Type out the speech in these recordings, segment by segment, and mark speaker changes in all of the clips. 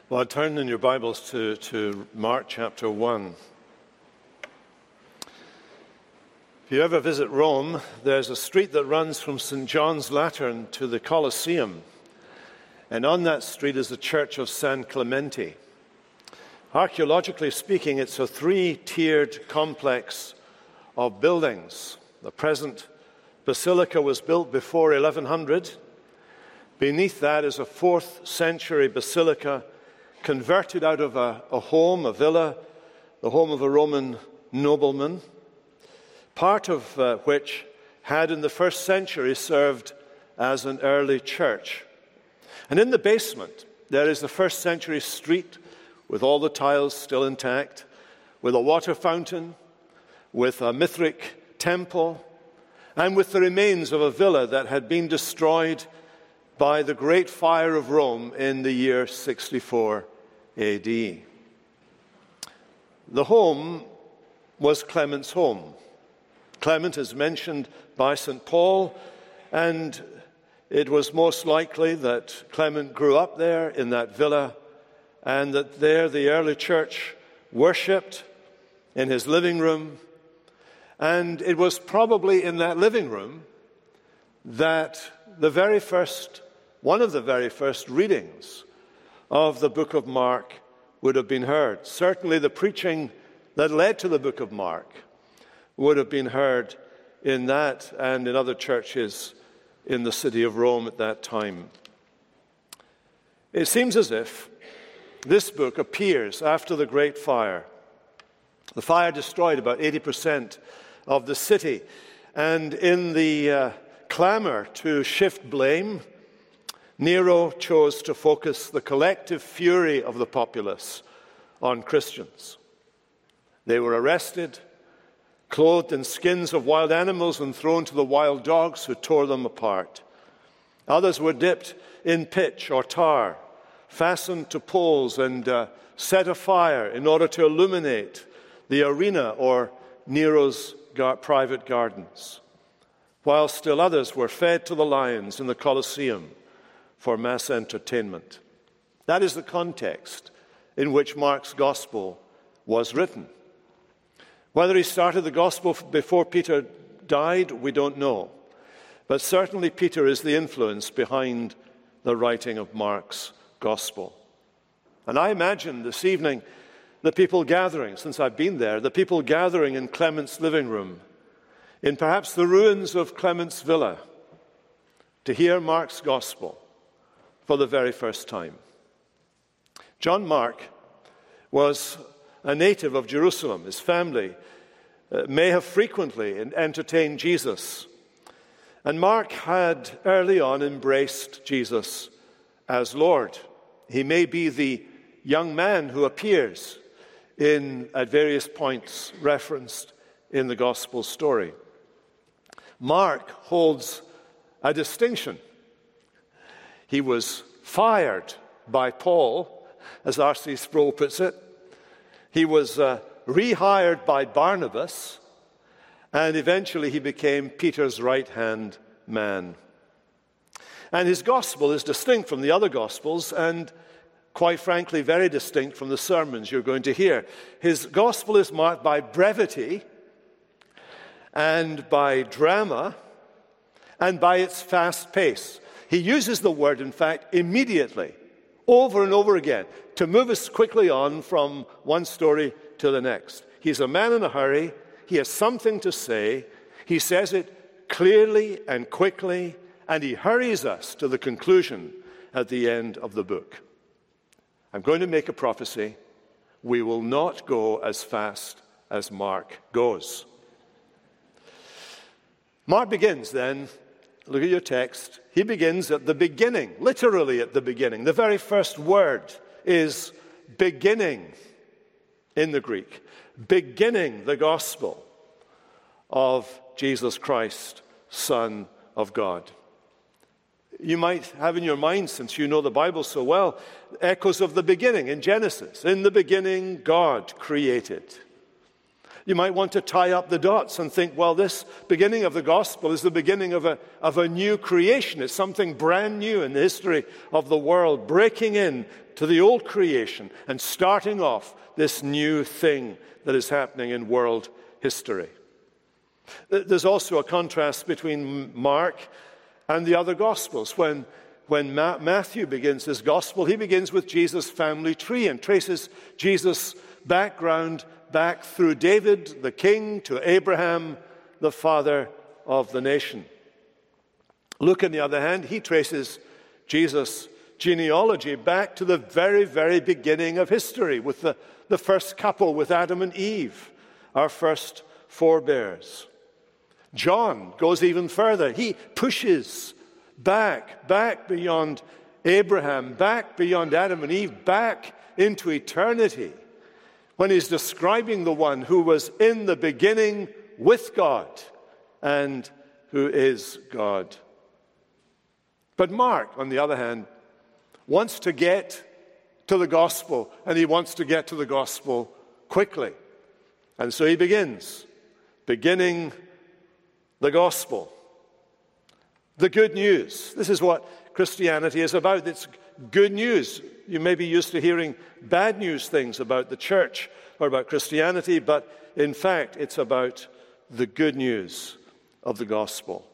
Speaker 1: Well, turn in your Bibles to Mark chapter 1. If you ever visit Rome, there's a street that runs from St. John's Lateran to the Colosseum. And on that street is the Church of San Clemente. Archaeologically speaking, it's a three-tiered complex of buildings. The present basilica was built before 1100. Beneath that is a 4th century basilica converted out of a home, a villa, the home of a Roman nobleman, part of which had in the 1st century served as an early church. And in the basement, there is the 1st century street with all the tiles still intact, with a water fountain, with a Mithric temple, and with the remains of a villa that had been destroyed by the Great Fire of Rome in the year 64 A.D. The home was Clement's home. Clement is mentioned by St. Paul, and it was most likely that Clement grew up there in that villa, and that there the early church worshipped in his living room. And it was probably in that living room that one of the very first readings of the book of Mark would have been heard. Certainly the preaching that led to the book of Mark would have been heard in that and in other churches in the city of Rome at that time. It seems as if this book appears after the Great Fire. The fire destroyed about 80% of the city, and in the clamor to shift blame, Nero chose to focus the collective fury of the populace on Christians. They were arrested, clothed in skins of wild animals, and thrown to the wild dogs who tore them apart. Others were dipped in pitch or tar, fastened to poles and set afire in order to illuminate the arena or Nero's private gardens, while still others were fed to the lions in the Colosseum for mass entertainment. That is the context in which Mark's gospel was written. Whether he started the gospel before Peter died, we don't know. But certainly Peter is the influence behind the writing of Mark's gospel. And I imagine this evening the people gathering, since I've been there, the people gathering in Clement's living room, in perhaps the ruins of Clement's villa, to hear Mark's gospel for the very first time. John Mark was a native of Jerusalem. His family may have frequently entertained Jesus. And Mark had early on embraced Jesus as Lord. He may be the young man who appears at various points referenced in the gospel story. Mark holds a distinction. He was fired by Paul, as R.C. Sproul puts it. He was rehired by Barnabas, and eventually he became Peter's right-hand man. And his gospel is distinct from the other gospels, and quite frankly, very distinct from the sermons you're going to hear. His gospel is marked by brevity and by drama and by its fast pace. He uses the word, in fact, immediately, over and over again, to move us quickly on from one story to the next. He's a man in a hurry. He has something to say. He says it clearly and quickly, and he hurries us to the conclusion at the end of the book. I'm going to make a prophecy. We will not go as fast as Mark goes. Mark begins then. Look at your text. He begins at the beginning, literally at the beginning. The very first word is beginning in the Greek. Beginning the gospel of Jesus Christ, Son of God. You might have in your mind, since you know the Bible so well, echoes of the beginning in Genesis. In the beginning, God created. You might want to tie up the dots and think, well, this beginning of the gospel is the beginning of a new creation. It's something brand new in the history of the world, breaking in to the old creation and starting off this new thing that is happening in world history. There's also a contrast between Mark and the other gospels. When Matthew begins his gospel, he begins with Jesus' family tree and traces Jesus' background back through David, the king, to Abraham, the father of the nation. Luke, on the other hand, he traces Jesus' genealogy back to the very, very beginning of history with the first couple, with Adam and Eve, our first forebears. John goes even further. He pushes back beyond Abraham, back beyond Adam and Eve, back into eternity, when he's describing the one who was in the beginning with God and who is God. But Mark, on the other hand, wants to get to the gospel, and he wants to get to the gospel quickly. And so he beginning the gospel. The good news. This is what Christianity is about. It's good news. You may be used to hearing bad news things about the church or about Christianity, but in fact, it's about the good news of the gospel.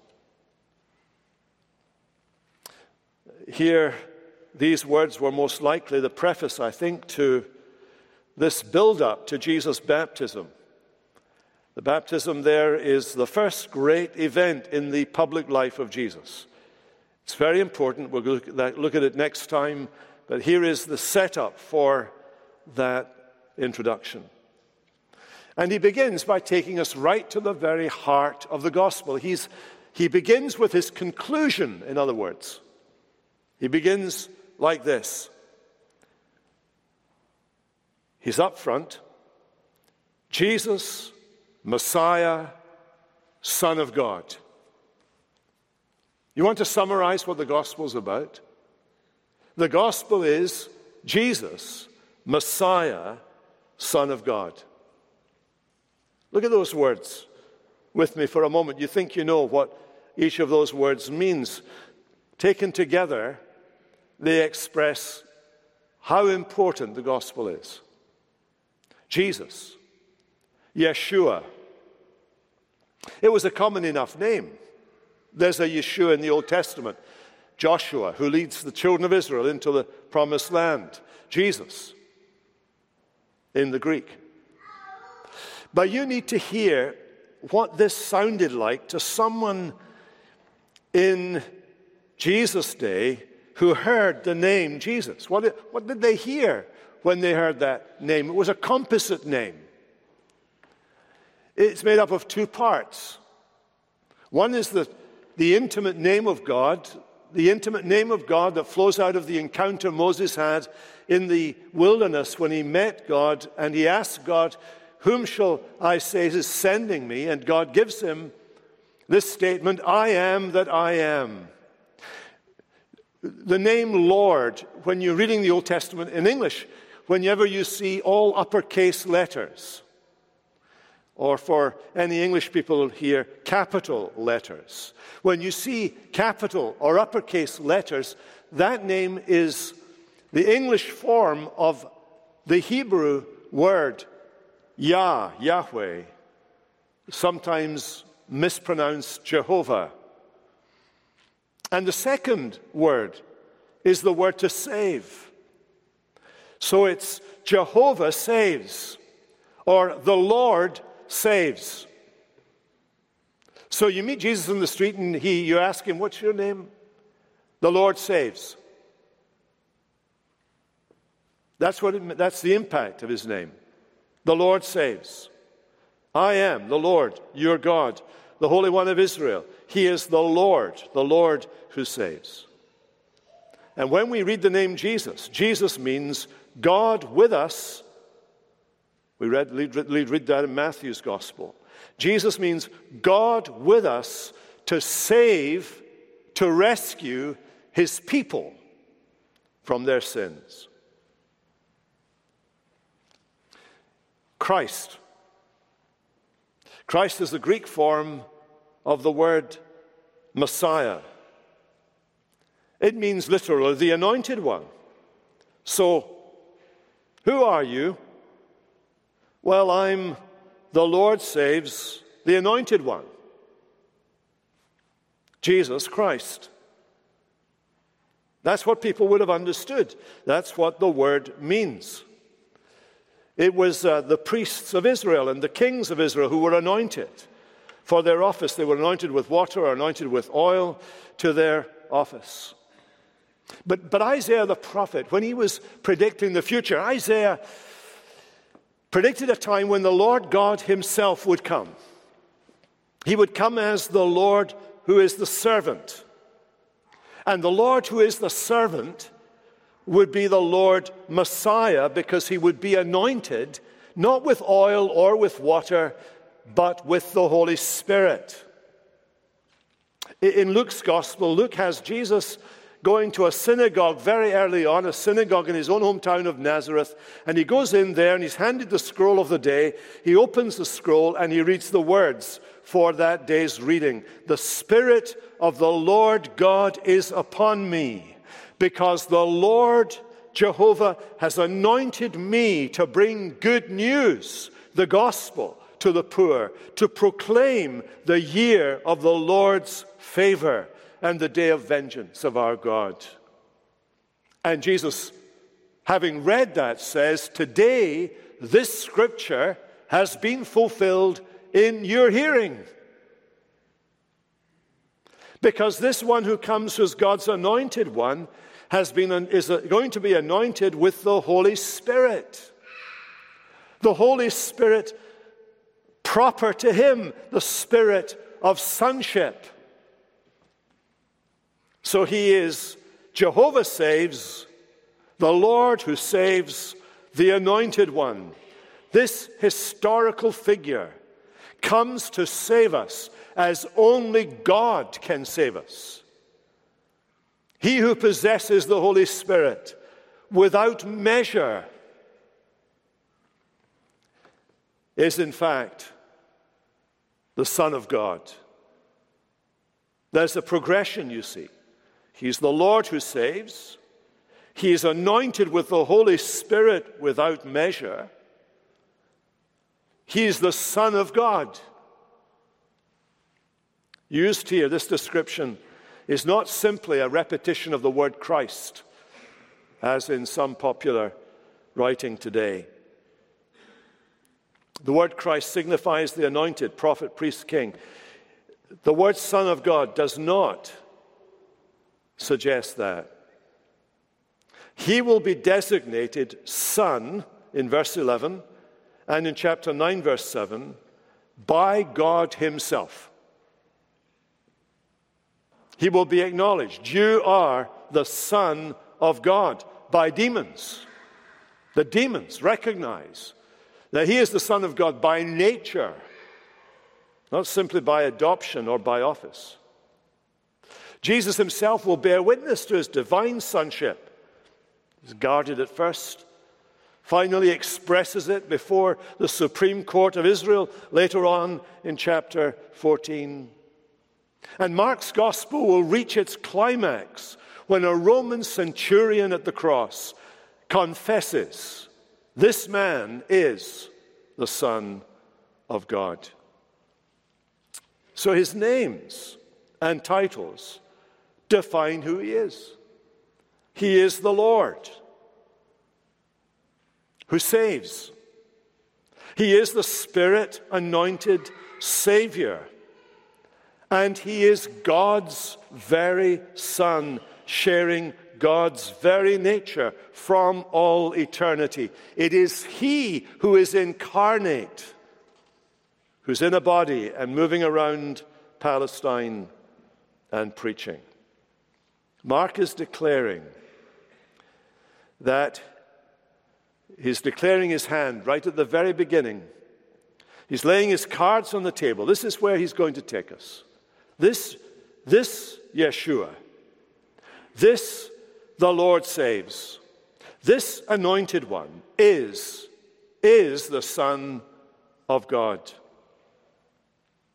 Speaker 1: Here, these words were most likely the preface, I think, to this build-up to Jesus' baptism. The baptism there is the first great event in the public life of Jesus. It's very important. We'll look at it next time. But here is the setup for that introduction. And he begins by taking us right to the very heart of the gospel. He begins with his conclusion, in other words. He begins like this. He's up front. Jesus, Messiah, Son of God. You want to summarize what the gospel's about? The gospel is Jesus, Messiah, Son of God. Look at those words with me for a moment. You think you know what each of those words means. Taken together, they express how important the gospel is. Jesus, Yeshua. It was a common enough name. There's a Yeshua in the Old Testament. Joshua, who leads the children of Israel into the promised land. Jesus, in the Greek. But you need to hear what this sounded like to someone in Jesus' day who heard the name Jesus. What did they hear when they heard that name? It was a composite name. It's made up of two parts. One is the intimate name of God, the intimate name of God that flows out of the encounter Moses had in the wilderness when he met God and he asked God, "Whom shall I say is sending me?" And God gives him this statement, "I am that I am." The name Lord, when you're reading the Old Testament in English, whenever you see all uppercase letters, or for any English people here, capital letters. When you see capital or uppercase letters, that name is the English form of the Hebrew word Yahweh, sometimes mispronounced Jehovah. And the second word is the word to save. So it's Jehovah saves, or the Lord saves. So you meet Jesus in the street and you ask him, "What's your name?" The Lord saves. That's the impact of his name. The Lord saves. I am the Lord, your God, the Holy One of Israel. He is the Lord who saves. And when we read the name Jesus, Jesus means God with us. We read that in Matthew's Gospel. Jesus means God with us to save, to rescue his people from their sins. Christ Christ is the Greek form of the word Messiah. It means literally the anointed one. So, who are you? Well, I'm the Lord saves, the anointed one. Jesus Christ. That's what people would have understood. That's what the word means. It was the priests of Israel and the kings of Israel who were anointed for their office. They were anointed with water or anointed with oil to their office. But Isaiah the prophet, when he was predicting the future, Isaiah predicted a time when the Lord God himself would come. He would come as the Lord who is the servant. And the Lord who is the servant would be the Lord Messiah, because he would be anointed not with oil or with water, but with the Holy Spirit. In Luke's gospel, Luke has Jesus going to a synagogue very early on, a synagogue in his own hometown of Nazareth, and he goes in there and he's handed the scroll of the day. He opens the scroll and he reads the words for that day's reading. The Spirit of the Lord God is upon me, because the Lord Jehovah has anointed me to bring good news, the gospel, to the poor, to proclaim the year of the Lord's favor and the day of vengeance of our God. And Jesus, having read that, says, today this scripture has been fulfilled in your hearing. Because this one who comes as God's anointed one is going to be anointed with the Holy Spirit. The Holy Spirit proper to him, the Spirit of sonship. So he is Jehovah saves, the Lord who saves, the anointed one. This historical figure comes to save us as only God can save us. He who possesses the Holy Spirit without measure is in fact the Son of God. There's a progression, you see. He's the Lord who saves. He is anointed with the Holy Spirit without measure. He is the Son of God. Used here, this description is not simply a repetition of the word Christ, as in some popular writing today. The word Christ signifies the anointed prophet, priest, king. The word Son of God does not suggest that. He will be designated Son in verse 11 and in chapter 9, verse 7, by God himself. He will be acknowledged. You are the Son of God by demons. The demons recognize that he is the Son of God by nature, not simply by adoption or by office. Jesus himself will bear witness to his divine sonship. He's guarded at first, finally expresses it before the Supreme Court of Israel later on in chapter 14. And Mark's gospel will reach its climax when a Roman centurion at the cross confesses, this man is the Son of God. So his names and titles define who he is. He is the Lord who saves. He is the Spirit-anointed Savior. And he is God's very Son, sharing God's very nature from all eternity. It is he who is incarnate, who's in a body and moving around Palestine and preaching. Mark is declaring that he's declaring his hand right at the very beginning. He's laying his cards on the table. This is where he's going to take us. This Yeshua, this the Lord saves, this anointed one is the Son of God.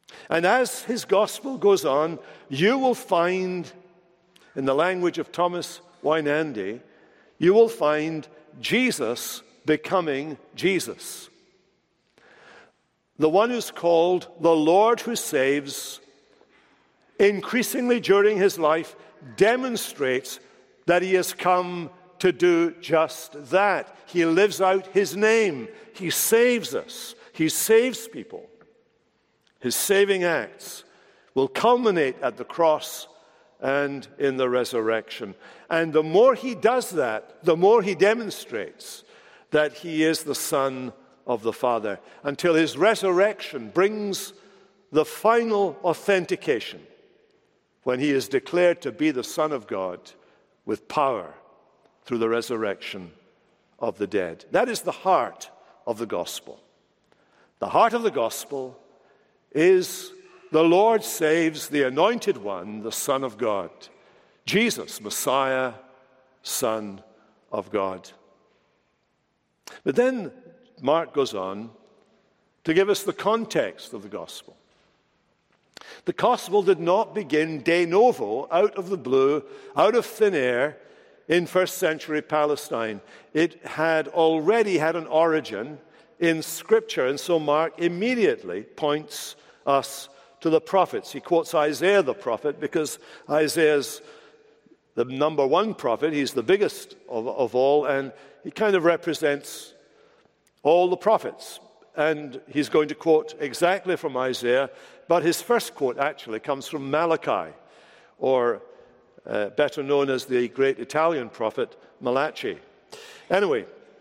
Speaker 1: And as his gospel goes on, you will find, in the language of Thomas Weinandy, you will find Jesus becoming Jesus. The one who's called the Lord who saves, increasingly during his life, demonstrates that he has come to do just that. He lives out his name. He saves us. He saves people. His saving acts will culminate at the cross and in the resurrection. And the more he does that, the more he demonstrates that he is the Son of the Father, until his resurrection brings the final authentication when he is declared to be the Son of God with power through the resurrection of the dead. That is the heart of the gospel. The heart of the gospel is the Lord saves the Anointed One, the Son of God. Jesus, Messiah, Son of God. But then Mark goes on to give us the context of the gospel. The gospel did not begin de novo, out of the blue, out of thin air, in first century Palestine. It had already had an origin in Scripture, and so Mark immediately points us to the prophets. He quotes Isaiah the prophet because Isaiah's the number one prophet. He's the biggest of all, and he kind of represents all the prophets. And he's going to quote exactly from Isaiah, but his first quote actually comes from Malachi, or better known as the great Italian prophet Malachi. Anyway,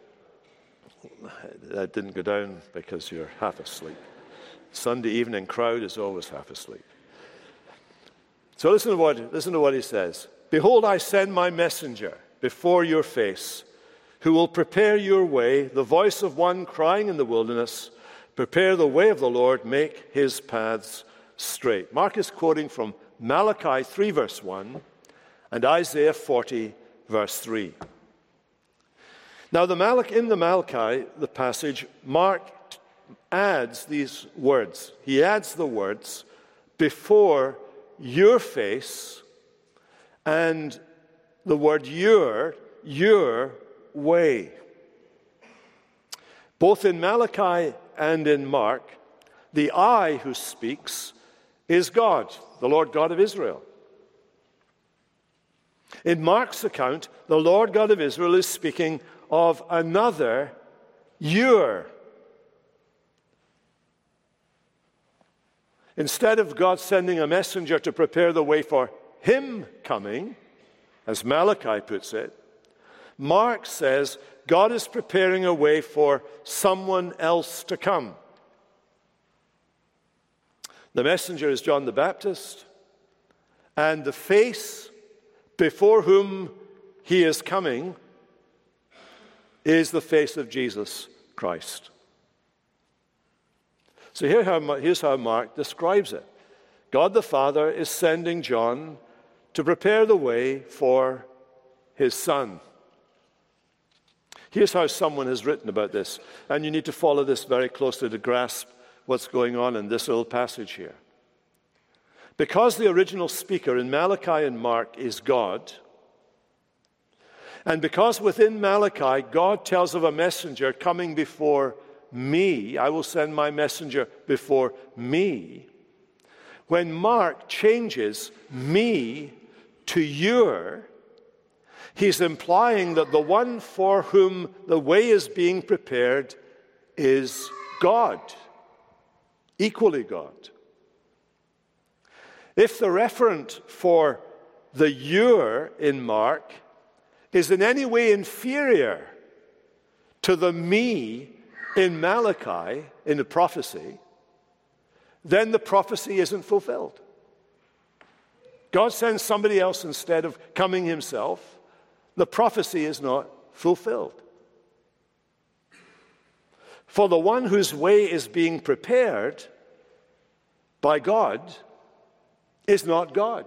Speaker 1: that didn't go down because you're half asleep. Sunday evening crowd is always half asleep. So listen to what he says. Behold, I send my messenger before your face, who will prepare your way, the voice of one crying in the wilderness, prepare the way of the Lord, make his paths straight. Mark is quoting from Malachi 3, verse 1, and Isaiah 40, verse 3. Now, in the Malachi, the passage, Mark adds these words. He adds the words, before your face, and the word your way. Both in Malachi and in Mark, the I who speaks is God, the Lord God of Israel. In Mark's account, the Lord God of Israel is speaking of another your. Instead of God sending a messenger to prepare the way for him coming, as Malachi puts it, Mark says God is preparing a way for someone else to come. The messenger is John the Baptist, and the face before whom he is coming is the face of Jesus Christ. So here's how Mark describes it. God the Father is sending John to prepare the way for his Son. Here's how someone has written about this, and you need to follow this very closely to grasp what's going on in this little passage here. Because the original speaker in Malachi and Mark is God, and because within Malachi God tells of a messenger coming before me, I will send my messenger before me, when Mark changes me to your, he's implying that the one for whom the way is being prepared is God, equally God. If the referent for the your in Mark is in any way inferior to the me in Malachi, in the prophecy, then the prophecy isn't fulfilled. God sends somebody else instead of coming himself. The prophecy is not fulfilled. For the one whose way is being prepared by God is not God.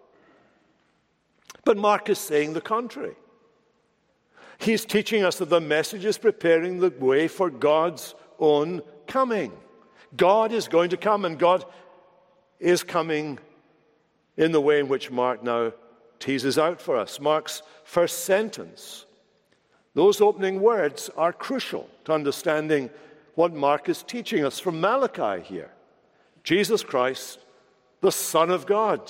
Speaker 1: But Mark is saying the contrary. He's teaching us that the message is preparing the way for God's own coming. God is going to come, and God is coming in the way in which Mark now teases out for us. Mark's first sentence, those opening words are crucial to understanding what Mark is teaching us from Malachi here. Jesus Christ, the Son of God.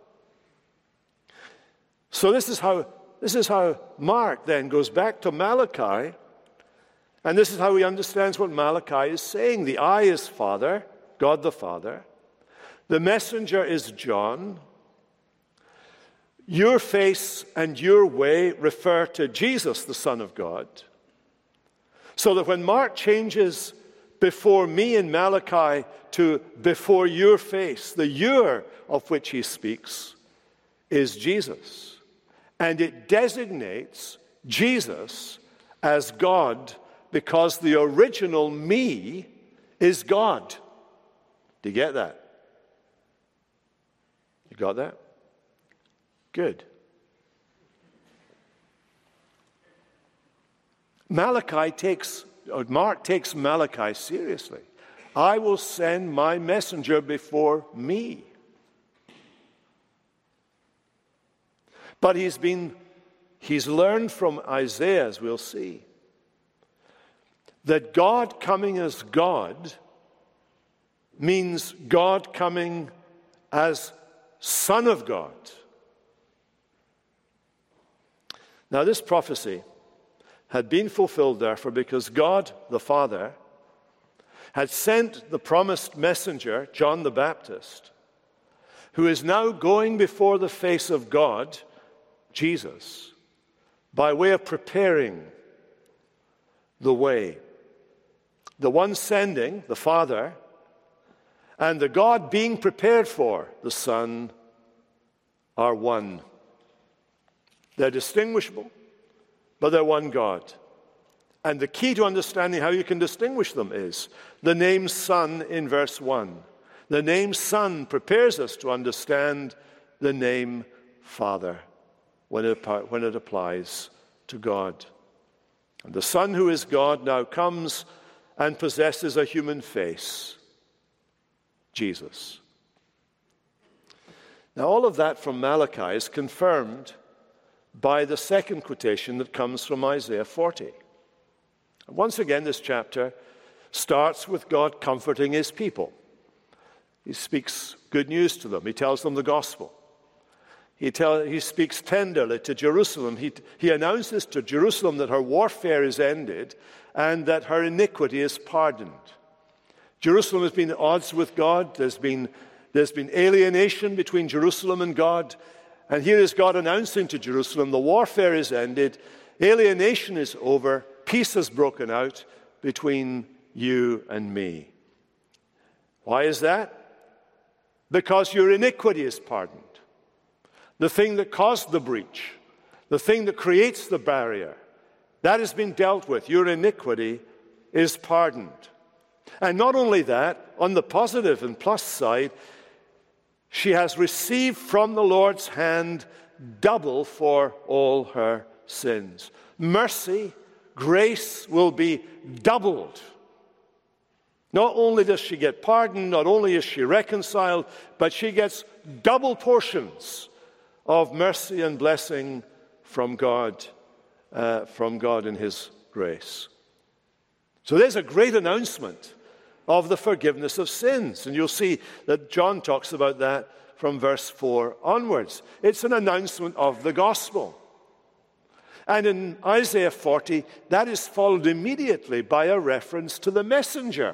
Speaker 1: So this is how Mark then goes back to Malachi, and this is how he understands what Malachi is saying. The I is Father, God the Father. The messenger is John. Your face and your way refer to Jesus, the Son of God. So that when Mark changes before me in Malachi to before your face, the your of which he speaks is Jesus. And it designates Jesus as God because the original me is God. Do you get that? You got that? Good. Mark takes Malachi seriously. I will send my messenger before me. But he's learned from Isaiah, as we'll see, that God coming as God means God coming as Son of God. Now, this prophecy had been fulfilled, therefore, because God the Father had sent the promised messenger, John the Baptist, who is now going before the face of God, Jesus, by way of preparing the way. The one sending, the Father, and the God being prepared for, the Son, are one. They're distinguishable, but they're one God. And the key to understanding how you can distinguish them is the name Son in verse 1. The name Son prepares us to understand the name Father when it applies to God. And the Son who is God now comes and possesses a human face, Jesus. Now all of that from Malachi is confirmed by the second quotation that comes from Isaiah 40. Once again, this chapter starts with God comforting his people. He speaks good news to them. He tells them the gospel. He speaks tenderly to Jerusalem. He announces to Jerusalem that her warfare is ended and that her iniquity is pardoned. Jerusalem has been at odds with God. There's been alienation between Jerusalem and God. And here is God announcing to Jerusalem, the warfare is ended, alienation is over, peace has broken out between you and me. Why is that? Because your iniquity is pardoned. The thing that caused the breach, the thing that creates the barrier, that has been dealt with. Your iniquity is pardoned. And not only that, on the positive and plus side, she has received from the Lord's hand double for all her sins. Mercy, grace will be doubled. Not only does she get pardoned, not only is she reconciled, but she gets double portions of mercy and blessing from God in his grace. So there's a great announcement of the forgiveness of sins. And you'll see that John talks about that from verse 4 onwards. It's an announcement of the gospel. And in Isaiah 40, that is followed immediately by a reference to the messenger,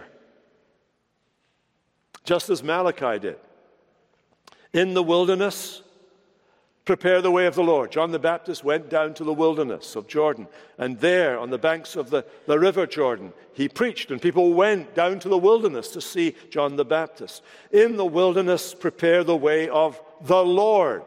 Speaker 1: just as Malachi did. In the wilderness, prepare the way of the Lord. John the Baptist went down to the wilderness of Jordan, and there on the banks of the river Jordan, he preached, and people went down to the wilderness to see John the Baptist. In the wilderness, prepare the way of the Lord.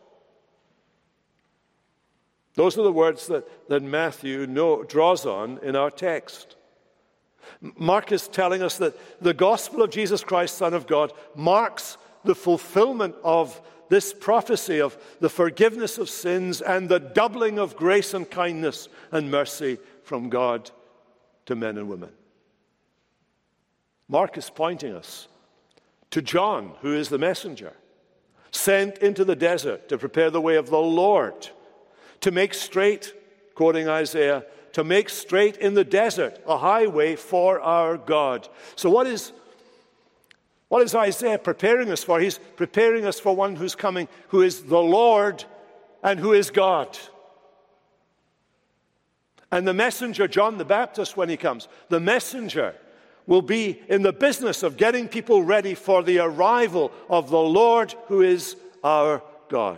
Speaker 1: Those are the words that Matthew draws on in our text. Mark is telling us that the gospel of Jesus Christ, Son of God, marks the fulfillment of this prophecy of the forgiveness of sins and the doubling of grace and kindness and mercy from God to men and women. Mark is pointing us to John, who is the messenger, sent into the desert to prepare the way of the Lord, to make straight, quoting Isaiah, to make straight in the desert a highway for our God. So what is Isaiah preparing us for? He's preparing us for one who's coming, who is the Lord and who is God. And the messenger, John the Baptist, when he comes, the messenger will be in the business of getting people ready for the arrival of the Lord who is our God.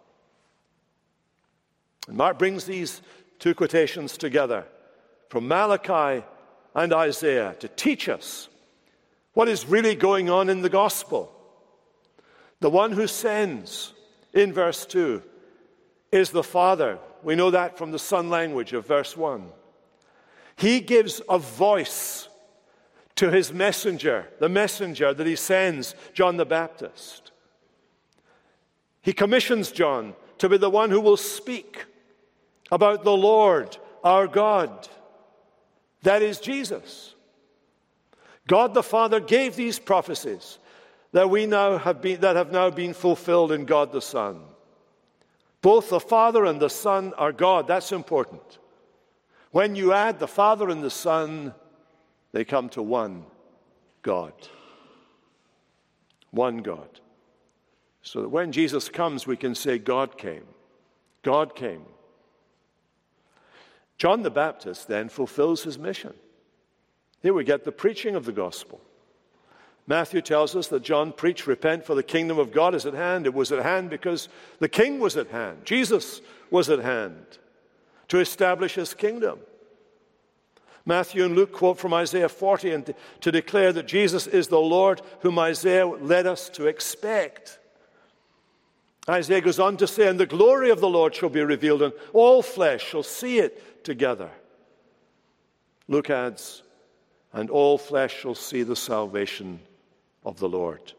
Speaker 1: And Mark brings these two quotations together from Malachi and Isaiah to teach us what is really going on in the gospel. The one who sends, in verse 2, is the Father. We know that from the Son language of verse 1. He gives a voice to his messenger, the messenger that he sends, John the Baptist. He commissions John to be the one who will speak about the Lord, our God. That is Jesus. God the Father gave these prophecies that have now been fulfilled in God the Son. Both the Father and the Son are God. That's important. When you add the Father and the Son, they come to one God. One God. So that when Jesus comes, we can say, God came. God came. John the Baptist then fulfills his mission. Here we get the preaching of the gospel. Matthew tells us that John preached, repent for the kingdom of God is at hand. It was at hand because the king was at hand. Jesus was at hand to establish his kingdom. Matthew and Luke quote from Isaiah 40 and to declare that Jesus is the Lord whom Isaiah led us to expect. Isaiah goes on to say, and the glory of the Lord shall be revealed, and all flesh shall see it together. Luke adds, and all flesh shall see the salvation of the Lord.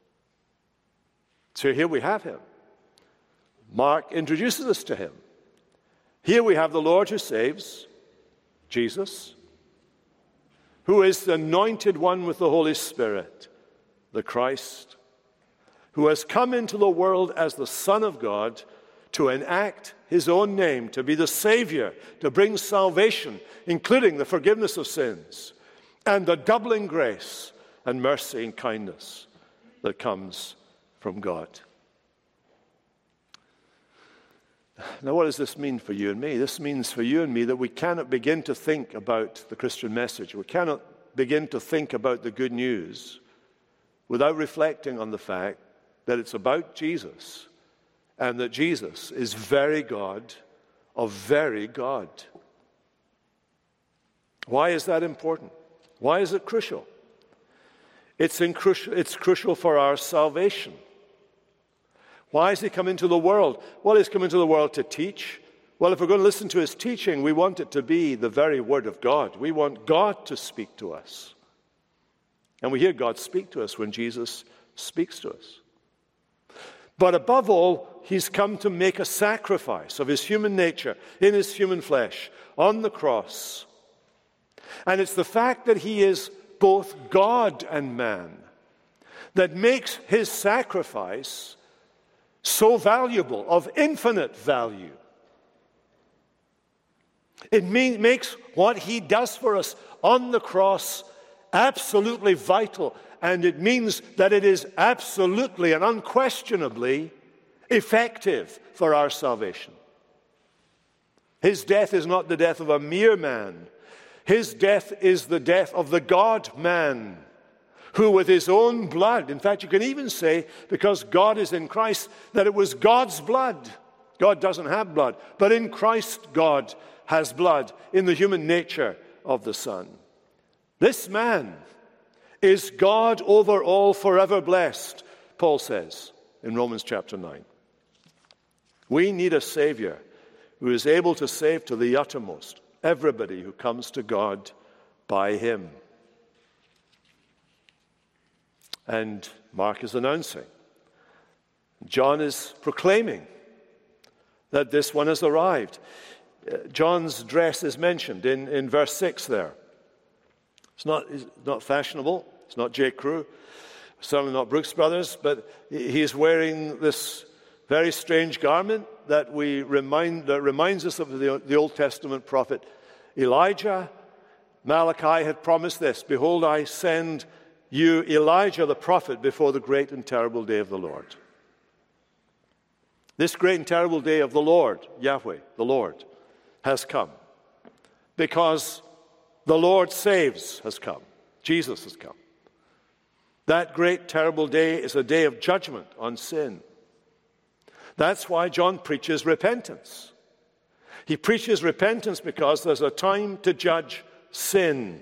Speaker 1: So here we have him. Mark introduces us to him. Here we have the Lord who saves, Jesus, who is the anointed one with the Holy Spirit, the Christ, who has come into the world as the Son of God to enact his own name, to be the Savior, to bring salvation, including the forgiveness of sins, and the doubling grace and mercy and kindness that comes from God. Now, what does this mean for you and me? This means for you and me that we cannot begin to think about the Christian message. We cannot begin to think about the good news without reflecting on the fact that it's about Jesus and that Jesus is very God of very God. Why is that important? Why is it crucial? It's crucial for our salvation. Why has he come into the world? Well, he's come into the world to teach. Well, if we're going to listen to his teaching, we want it to be the very word of God. We want God to speak to us. And we hear God speak to us when Jesus speaks to us. But above all, he's come to make a sacrifice of his human nature in his human flesh on the cross. And it's the fact that he is both God and man that makes his sacrifice so valuable, of infinite value. It makes what he does for us on the cross absolutely vital, and it means that it is absolutely and unquestionably effective for our salvation. His death is not the death of a mere man. His death is the death of the God-man, who with his own blood, in fact, you can even say, because God is in Christ, that it was God's blood. God doesn't have blood, but in Christ, God has blood in the human nature of the Son. This man is God over all, forever blessed, Paul says in Romans chapter 9. We need a Savior who is able to save to the uttermost everybody who comes to God by him. And Mark is announcing. John is proclaiming that this one has arrived. John's dress is mentioned in verse 6 there. It's not fashionable. It's not J. Crew. certainly not Brooks Brothers, but he's wearing this very strange garment that reminds us of the Old Testament prophet Elijah. Malachi had promised this: "Behold, I send you Elijah the prophet before the great and terrible day of the Lord." This great and terrible day of the Lord, Yahweh, the Lord, has come because the Lord saves has come. Jesus has come. That great, terrible day is a day of judgment on sin. That's why John preaches repentance. He preaches repentance because there's a time to judge sin.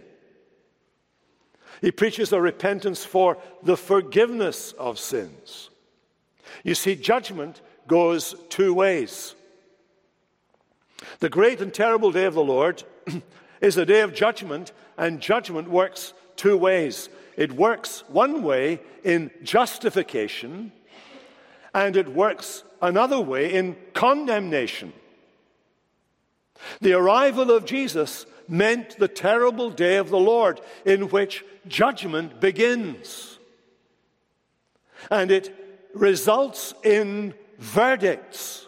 Speaker 1: He preaches a repentance for the forgiveness of sins. You see, judgment goes two ways. The great and terrible day of the Lord is a day of judgment, and judgment works two ways. It works one way in justification, and it works another way in condemnation. The arrival of Jesus meant the terrible day of the Lord, in which judgment begins. And it results in verdicts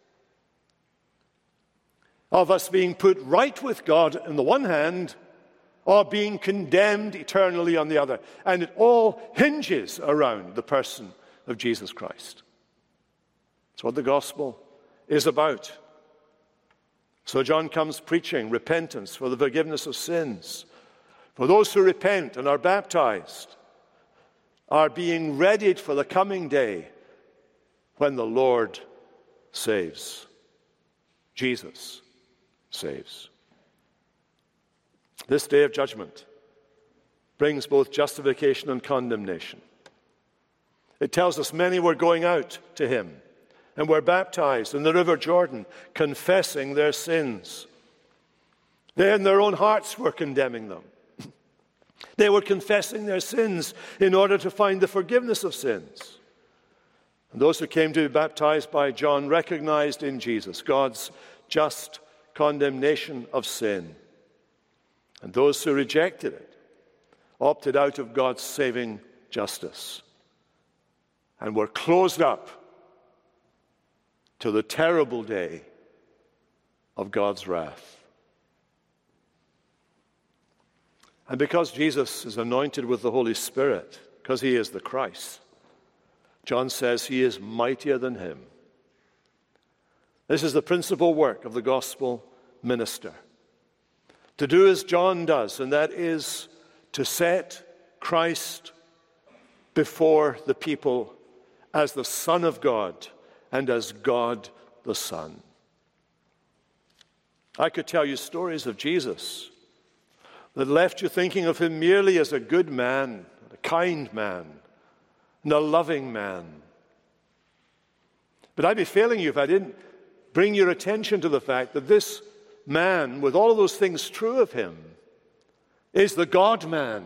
Speaker 1: of us being put right with God on the one hand, or being condemned eternally on the other. And it all hinges around the person of Jesus Christ. That's what the gospel is about. So John comes preaching repentance for the forgiveness of sins. For those who repent and are baptized are being readied for the coming day when the Lord saves. Jesus saves. This day of judgment brings both justification and condemnation. It tells us many were going out to him and were baptized in the river Jordan, confessing their sins. They in their own hearts were condemning them. They were confessing their sins in order to find the forgiveness of sins. And those who came to be baptized by John recognized in Jesus God's just condemnation of sin. And those who rejected it opted out of God's saving justice and were closed up to the terrible day of God's wrath. And because Jesus is anointed with the Holy Spirit, because he is the Christ, John says he is mightier than him. This is the principal work of the gospel minister. To do as John does, and that is to set Christ before the people as the Son of God and as God the Son. I could tell you stories of Jesus that left you thinking of him merely as a good man, a kind man, and a loving man. But I'd be failing you if I didn't bring your attention to the fact that this man, with all of those things true of him, is the God-man.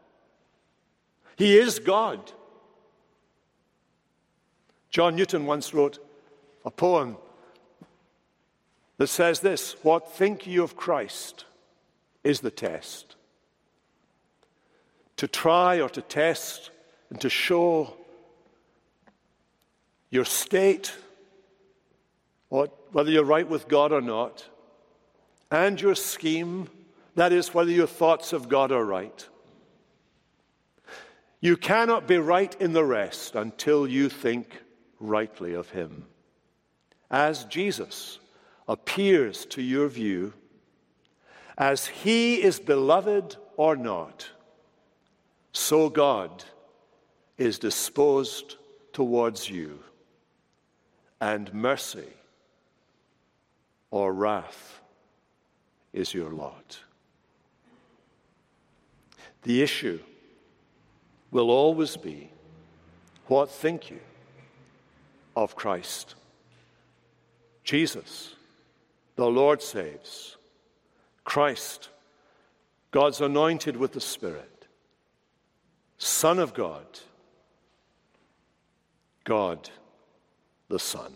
Speaker 1: He is God. John Newton once wrote a poem that says this: "What think you of Christ is the test." To try or to test and to show your state, whether you're right with God or not, and your scheme, that is, whether your thoughts of God are right. You cannot be right in the rest until you think rightly of him. As Jesus appears to your view, as he is beloved or not, so God is disposed towards you, and mercy or wrath is your lot. The issue will always be, what think you of Christ? Jesus, the Lord saves. Christ, God's anointed with the Spirit. Son of God, God the Son.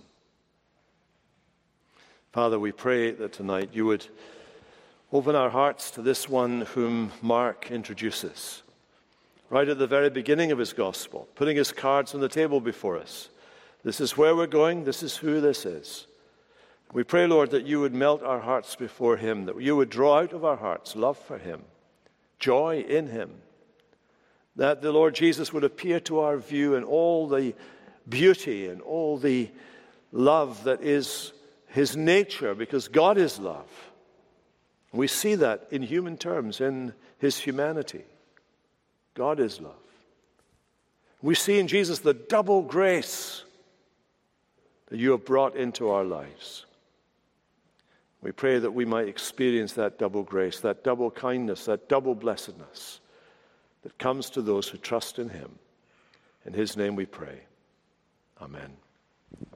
Speaker 1: Father, we pray that tonight you would open our hearts to this one whom Mark introduces. right at the very beginning of his gospel, putting his cards on the table before us. This is where we're going. This is who this is. We pray, Lord, that you would melt our hearts before him, that you would draw out of our hearts love for him, joy in him, that the Lord Jesus would appear to our view in all the beauty and all the love that is his nature, because God is love. We see that in human terms, in his humanity. God is love. We see in Jesus the double grace that you have brought into our lives. We pray that we might experience that double grace, that double kindness, that double blessedness that comes to those who trust in him. In his name we pray. Amen.